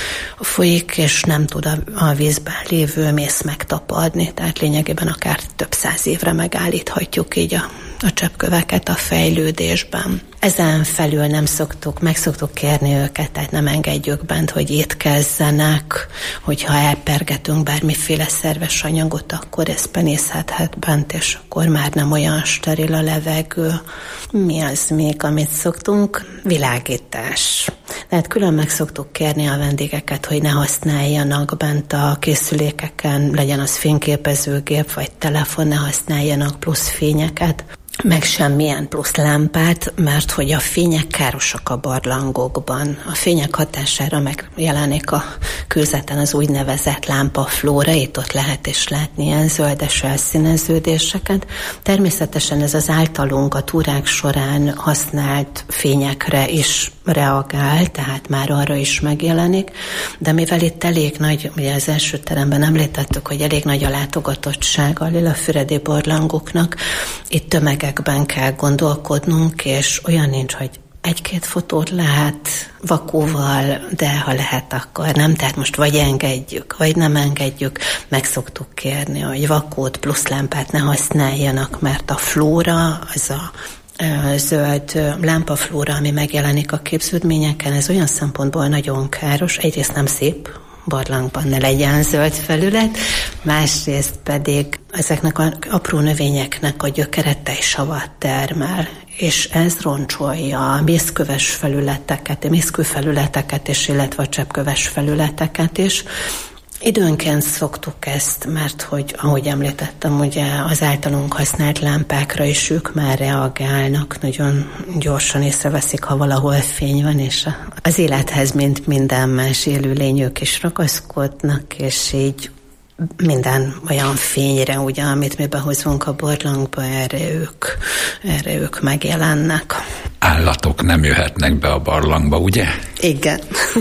I: folyik, és nem tud a vízben lévő mész megtapadni, tehát lényegében akár több 100 évre megállíthatjuk így a cseppköveket a fejlődésben. Ezen felül meg szoktuk kérni őket, tehát nem engedjük bent, hogy étkezzenek, hogyha elpergetünk bármiféle szerves anyagot, akkor ez penészhethet bent, és akkor már nem olyan steril a levegő. Mi az még, amit szoktunk? Világítás. Tehát külön meg szoktuk kérni a vendégeket, hogy ne használjanak bent a készülékeken, legyen az fényképezőgép vagy telefon, ne használjanak plusz fényeket, meg semmilyen plusz lámpát, mert hogy a fények károsak a barlangokban. A fények hatására megjelenik a kőzeten az úgynevezett lámpaflóra, itt ott lehet is látni ilyen zöldes elszíneződéseket. Természetesen ez az általunk a túrák során használt fényekre is reagál, tehát már arra is megjelenik, de mivel itt elég nagy, ugye az első teremben említettük, hogy elég nagy a látogatottsága a lilafüredi barlangoknak, itt tömegekben kell gondolkodnunk, és olyan nincs, hogy 1-2 fotót lehet vakóval, de ha lehet, akkor nem. Tehát most vagy engedjük, vagy nem engedjük. Meg szoktuk kérni, hogy vakót plusz lámpát ne használjanak, mert a flóra, az a zöld lámpaflóra, ami megjelenik a képződményeken, ez olyan szempontból nagyon káros. Egyrészt nem szép, barlangban ne legyen zöld felület, másrészt pedig ezeknek az apró növényeknek a gyökere tejsavat termel, és ez roncsolja a mészköves felületeket, a mészkőfelületeket is, illetve a cseppköves felületeket is. Időnként szoktuk ezt, mert hogy, ahogy említettem, ugye az általunk használt lámpákra is ők már reagálnak, nagyon gyorsan észreveszik, ha valahol fény van, és az élethez, mint minden más élőlény, ők is ragaszkodnak, és így minden olyan fényre, ugye, amit mi behozunk a barlangba, erre ők megjelennek.
J: Állatok nem jöhetnek be a barlangba, ugye?
I: Igen.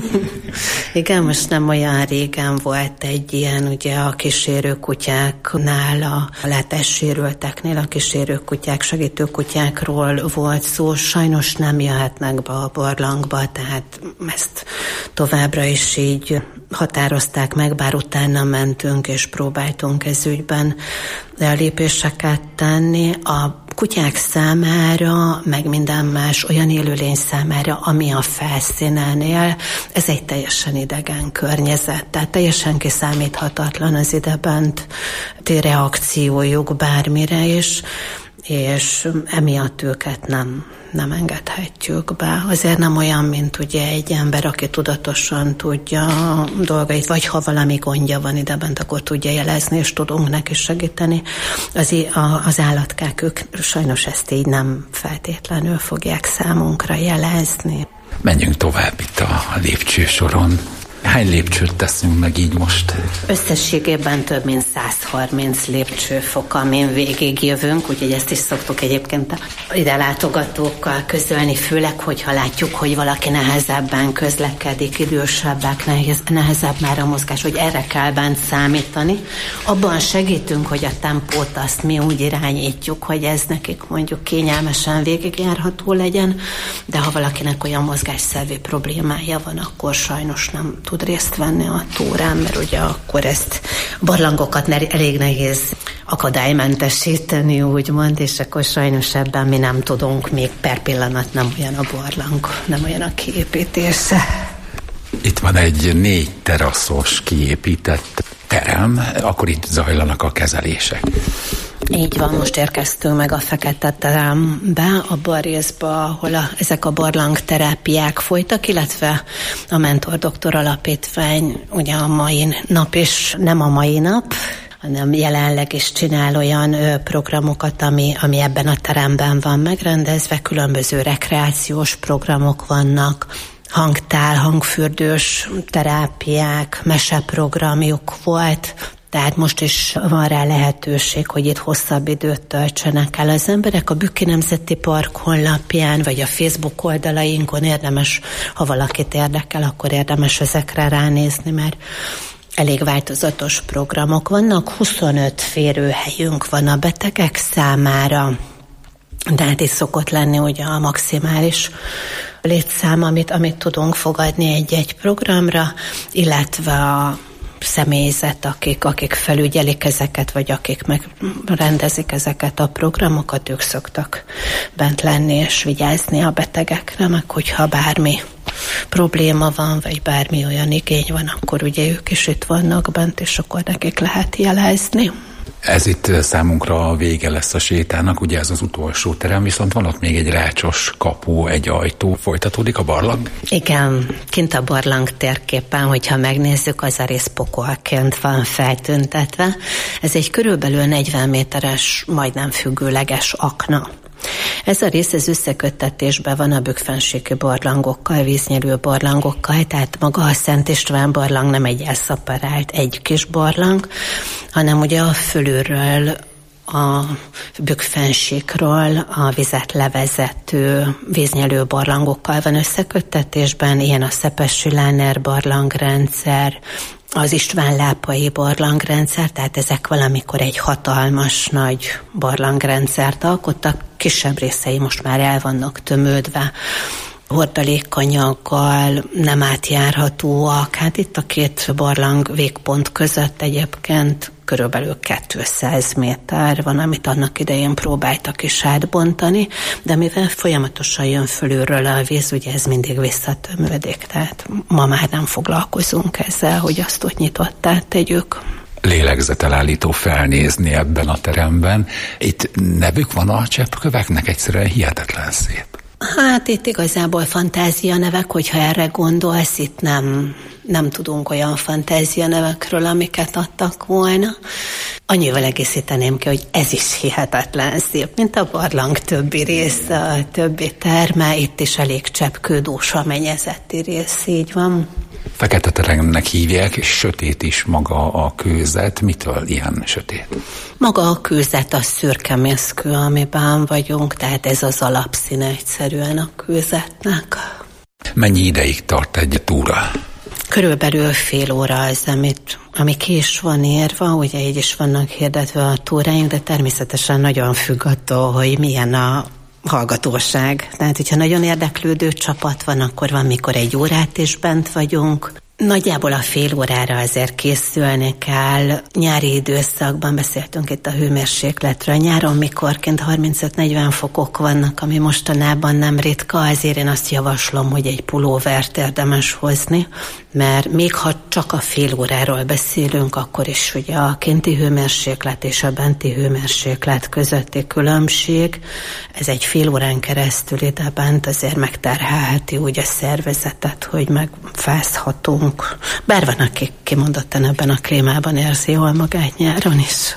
I: Igen, most nem olyan régen volt egy ilyen, ugye a kísérőkutyáknál, a látássérülteknél, a kísérőkutyák, segítőkutyákról volt szó, sajnos nem jöhetnek be a barlangba, tehát ezt továbbra is így határozták meg, bár utána mentünk és próbáltunk ez ügyben lépéseket tenni. A kutyák számára, meg minden más olyan élőlény számára, ami a felszínen él, ez egy teljesen idegen környezet, tehát teljesen kiszámíthatatlan az idebent reakciójuk bármire is, és emiatt őket nem engedhetjük be. Azért nem olyan, mint ugye egy ember, aki tudatosan tudja a dolgait, vagy ha valami gondja van idebent, akkor tudja jelezni, és tudunk neki segíteni. Az állatkák, ők sajnos ezt így nem feltétlenül fogják számunkra jelezni.
J: Menjünk tovább itt a lépcsősoron. Hány lépcsőt teszünk meg így most?
I: Összességében több mint 130 lépcsőfok, amin végigjövünk, úgyhogy ezt is szoktuk egyébként ide látogatókkal közölni, főleg, hogyha látjuk, hogy valaki nehezebben közlekedik, idősebbek, nehezebb már a mozgás, hogy erre kell bent számítani. Abban segítünk, hogy a tempót azt mi úgy irányítjuk, hogy ez nekik mondjuk kényelmesen végigjárható legyen, de ha valakinek olyan mozgásszervi problémája van, akkor sajnos nem tud részt venni a túrán, mert ugye akkor ezt barlangokat elég nehéz akadálymentesíteni, úgymond, és akkor sajnos ebben mi nem tudunk, még per pillanat nem olyan a barlang, nem olyan a kiépítése.
J: Itt van egy 4 teraszos kiépített terem, akkor itt zajlanak a kezelések.
I: Így van, most érkeztünk meg a Fekete terembe, abban a részben, ahol ezek a barlangterápiák folytak, illetve a Mentor Doktor Alapítvány, ugye a mai nap is nem a mai nap, hanem jelenleg is csinál olyan programokat, ami ebben a teremben van megrendezve, különböző rekreációs programok vannak, hangtál, hangfürdős terápiák, meseprogramjuk volt, tehát most is van rá lehetőség, hogy itt hosszabb időt töltsenek el az emberek. A Bükki Nemzeti Park honlapján, vagy a Facebook oldalainkon érdemes, ha valakit érdekel, akkor érdemes ezekre ránézni, mert elég változatos programok vannak. 25 férőhelyünk van a betegek számára, de hát is szokott lenni ugye a maximális létszám, amit tudunk fogadni egy-egy programra, illetve a személyzet, akik felügyelik ezeket, vagy akik megrendezik ezeket a programokat, ők szoktak bent lenni és vigyázni a betegekre, meg hogyha bármi probléma van, vagy bármi olyan igény van, akkor ugye ők is itt vannak bent, és akkor nekik lehet jelezni.
J: Ez itt számunkra a vége lesz a sétának, ugye ez az utolsó terem, viszont van ott még egy rácsos kapu, egy ajtó. Folytatódik a barlang?
I: Igen, kint a barlang térképen, hogyha megnézzük, az a rész pokolként van feltüntetve. Ez egy körülbelül 40 méteres, majdnem függőleges akna. Ez a rész az összeköttetésben van a bükkfennsíki barlangokkal, víznyelő barlangokkal, tehát maga a Szent István barlang nem egy elszaparált egy kis barlang, hanem ugye a fölülről, a bükkfennsíkról a vizet levezető víznyelő barlangokkal van összeköttetésben, ilyen a Szepessy-Láner barlangrendszer, az István-Lápai barlangrendszer, tehát ezek valamikor egy hatalmas nagy barlangrendszert alkottak, kisebb részei most már el vannak tömődve, hordalékanyaggal, nem átjárhatóak. Hát itt a két barlang végpont között egyébként körülbelül 200 méter van, amit annak idején próbáltak is átbontani, de mivel folyamatosan jön fölülről a víz, ugye ez mindig visszatömődik, tehát ma már nem foglalkozunk ezzel, hogy azt ott nyitottá tegyük.
J: Lélegzetelállító felnézni ebben a teremben. Itt nevük van a cseppköveknek, egyszerűen hihetetlen szép.
I: Hát itt igazából fantázia nevek, hogyha erre gondolsz, itt nem tudunk olyan fantázia nevekről, amiket adtak volna. Annyival egészíteném ki, hogy ez is hihetetlen szép, mint a barlang többi része, a többi terme, itt is elég cseppkődós a mennyezeti rész, így van.
J: Fekete teremnek hívják, és sötét is maga a kőzet. Mitől ilyen sötét?
I: Maga a kőzet a szürke mészkő, amiben vagyunk, tehát ez az alapszíne egyszerűen a kőzetnek.
J: Mennyi ideig tart egy túra?
I: Körülbelül fél óra az, ami ki is van írva, ugye így is vannak hirdetve a túráink, de természetesen nagyon függ attól, hogy milyen a hallgatóság. Tehát, hogyha nagyon érdeklődő csapat van, akkor van, mikor egy órát is bent vagyunk. Nagyjából a fél órára azért készülni kell. Nyári időszakban beszéltünk itt a hőmérsékletről. Nyáron mikorként 35-40 fokok vannak, ami mostanában nem ritka, azért én azt javaslom, hogy egy pulóvert érdemes hozni, mert még ha csak a fél óráról beszélünk, akkor is ugye a kinti hőmérséklet és a benti hőmérséklet közötti különbség, ez egy fél órán keresztül ide bent azért megterhelheti úgy a szervezetet, hogy megfázhatunk. Bár van, aki kimondottan ebben a klímában érzi jól magát nyáron is.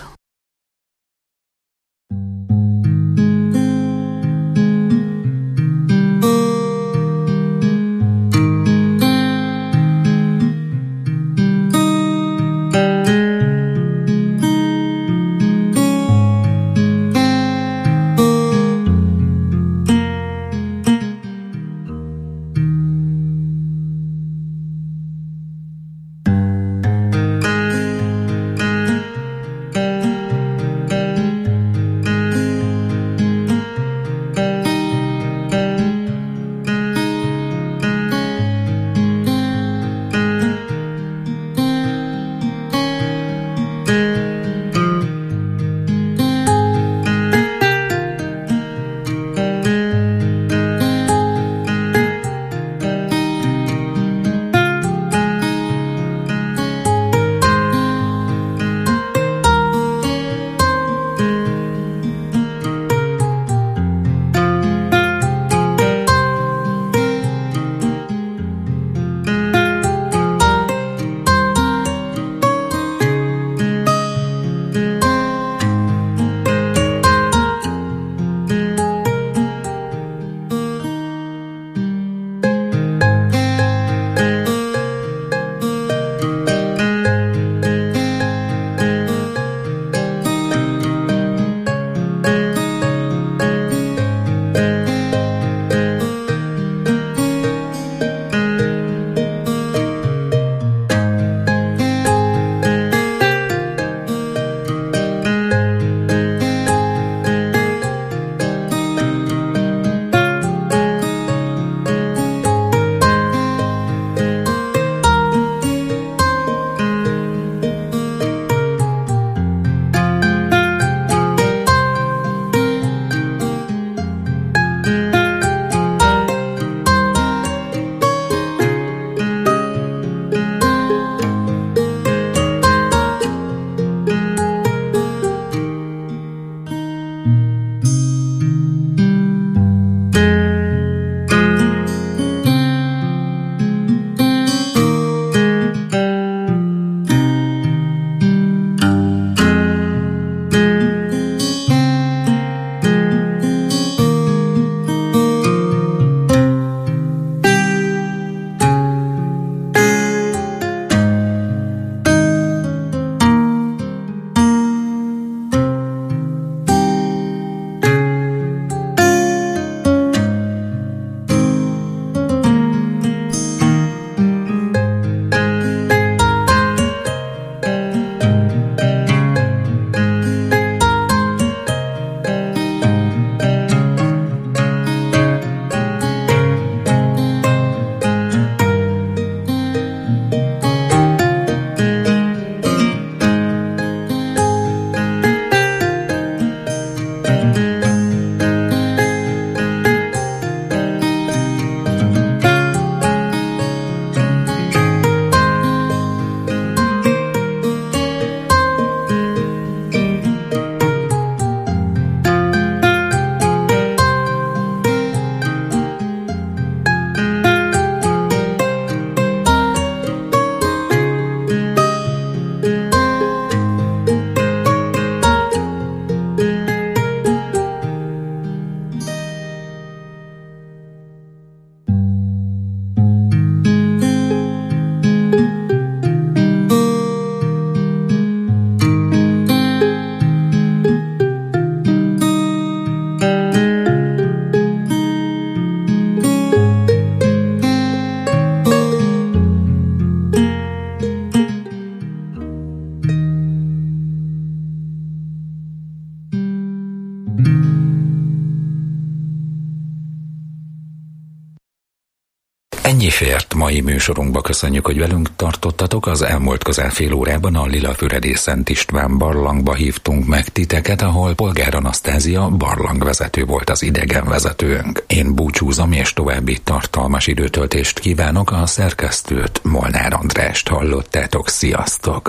J: Ennyi fért mai műsorunkba, köszönjük, hogy velünk tartottatok. Az elmúlt közel fél órában a Lilafüredi Szent István barlangba hívtunk meg titeket, ahol Polgár Anasztázia barlangvezető volt az idegenvezetőnk. Én búcsúzom, és további tartalmas időtöltést kívánok. A szerkesztőt, Molnár Andrást hallottátok. Sziasztok!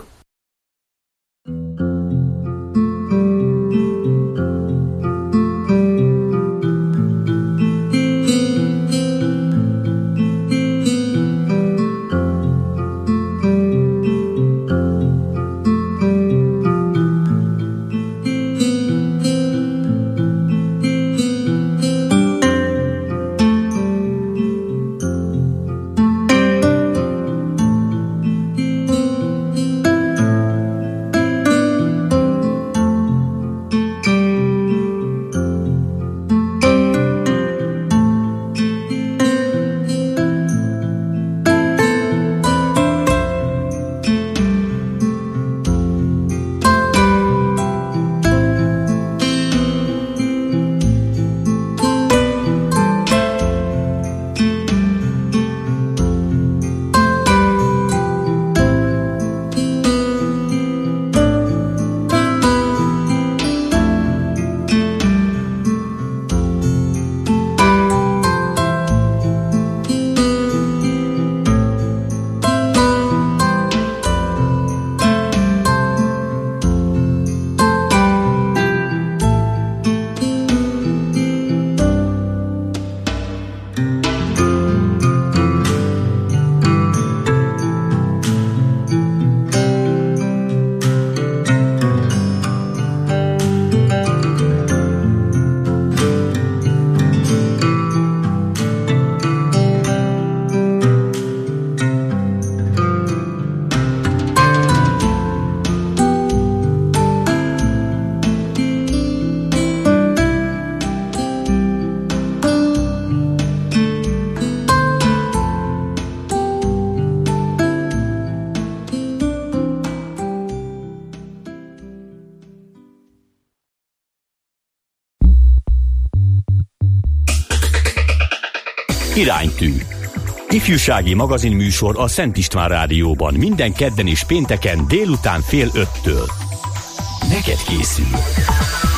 H: Iránytű. Ifjúsági magazinműsor a Szent István Rádióban minden kedden és pénteken délután 4:30-től. Neked készül.